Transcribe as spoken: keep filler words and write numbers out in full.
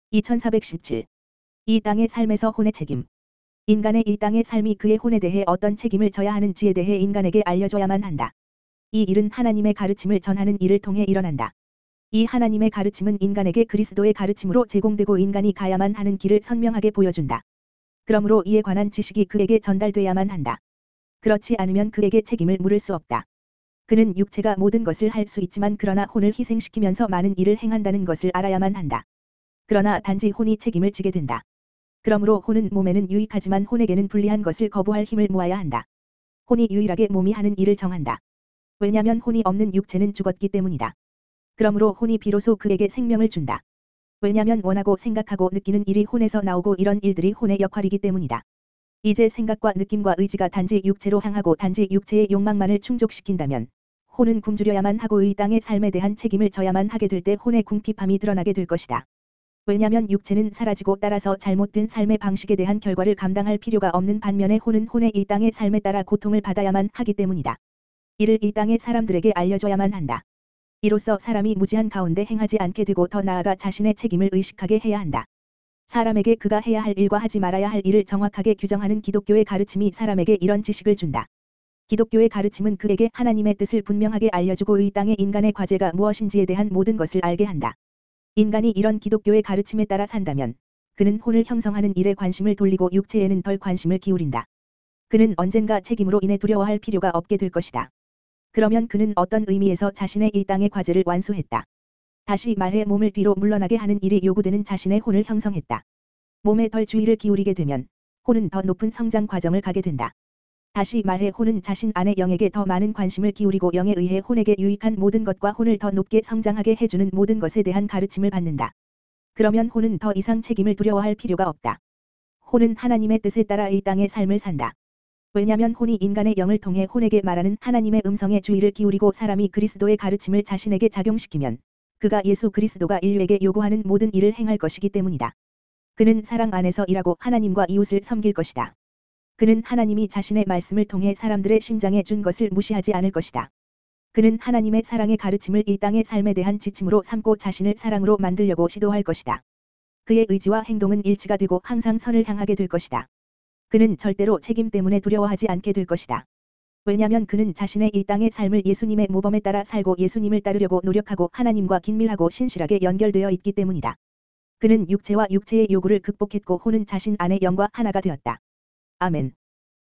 이천사백십칠. 이 땅의 삶에서 혼의 책임. 인간의 이 땅의 삶이 그의 혼에 대해 어떤 책임을 져야 하는지에 대해 인간에게 알려줘야만 한다. 이 일은 하나님의 가르침을 전하는 일을 통해 일어난다. 이 하나님의 가르침은 인간에게 그리스도의 가르침으로 제공되고 인간이 가야만 하는 길을 선명하게 보여준다. 그러므로 이에 관한 지식이 그에게 전달돼야만 한다. 그렇지 않으면 그에게 책임을 물을 수 없다. 그는 육체가 모든 것을 할 수 있지만 그러나 혼을 희생시키면서 많은 일을 행한다는 것을 알아야만 한다. 그러나 단지 혼이 책임을 지게 된다. 그러므로 혼은 몸에는 유익하지만 혼에게는 불리한 것을 거부할 힘을 모아야 한다. 혼이 유일하게 몸이 하는 일을 정한다. 왜냐하면 혼이 없는 육체는 죽었기 때문이다. 그러므로 혼이 비로소 그에게 생명을 준다. 왜냐하면 원하고 생각하고 느끼는 일이 혼에서 나오고 이런 일들이 혼의 역할이기 때문이다. 이제 생각과 느낌과 의지가 단지 육체로 향하고 단지 육체의 욕망만을 충족시킨다면 혼은 굶주려야만 하고 이 땅의 삶에 대한 책임을 져야만 하게 될 때 혼의 궁핍함이 드러나게 될 것이다. 왜냐하면 육체는 사라지고 따라서 잘못된 삶의 방식에 대한 결과를 감당할 필요가 없는 반면에 혼은 혼의 이 땅의 삶에 따라 고통을 받아야만 하기 때문이다. 이를 이 땅의 사람들에게 알려줘야만 한다. 이로써 사람이 무지한 가운데 행하지 않게 되고 더 나아가 자신의 책임을 의식하게 해야 한다. 사람에게 그가 해야 할 일과 하지 말아야 할 일을 정확하게 규정하는 기독교의 가르침이 사람에게 이런 지식을 준다. 기독교의 가르침은 그에게 하나님의 뜻을 분명하게 알려주고 이 땅의 인간의 과제가 무엇인지에 대한 모든 것을 알게 한다. 인간이 이런 기독교의 가르침에 따라 산다면 그는 혼을 형성하는 일에 관심을 돌리고 육체에는 덜 관심을 기울인다. 그는 언젠가 책임으로 인해 두려워할 필요가 없게 될 것이다. 그러면 그는 어떤 의미에서 자신의 이 땅의 과제를 완수했다. 다시 말해 몸을 뒤로 물러나게 하는 일이 요구되는 자신의 혼을 형성했다. 몸에 덜 주의를 기울이게 되면 혼은 더 높은 성장 과정을 가게 된다. 다시 말해 혼은 자신 안의 영에게 더 많은 관심을 기울이고 영에 의해 혼에게 유익한 모든 것과 혼을 더 높게 성장하게 해주는 모든 것에 대한 가르침을 받는다. 그러면 혼은 더 이상 책임을 두려워할 필요가 없다. 혼은 하나님의 뜻에 따라 이 땅의 삶을 산다. 왜냐하면 혼이 인간의 영을 통해 혼에게 말하는 하나님의 음성에 주의를 기울이고 사람이 그리스도의 가르침을 자신에게 작용시키면 그가 예수 그리스도가 인류에게 요구하는 모든 일을 행할 것이기 때문이다. 그는 사랑 안에서 일하고 하나님과 이웃을 섬길 것이다. 그는 하나님이 자신의 말씀을 통해 사람들의 심장에 준 것을 무시하지 않을 것이다. 그는 하나님의 사랑의 가르침을 이 땅의 삶에 대한 지침으로 삼고 자신을 사랑으로 만들려고 시도할 것이다. 그의 의지와 행동은 일치가 되고 항상 선을 향하게 될 것이다. 그는 절대로 책임 때문에 두려워하지 않게 될 것이다. 왜냐하면 그는 자신의 이 땅의 삶을 예수님의 모범에 따라 살고 예수님을 따르려고 노력하고 하나님과 긴밀하고 신실하게 연결되어 있기 때문이다. 그는 육체와 육체의 요구를 극복했고 혼은 자신 안의 영과 하나가 되었다. 아멘.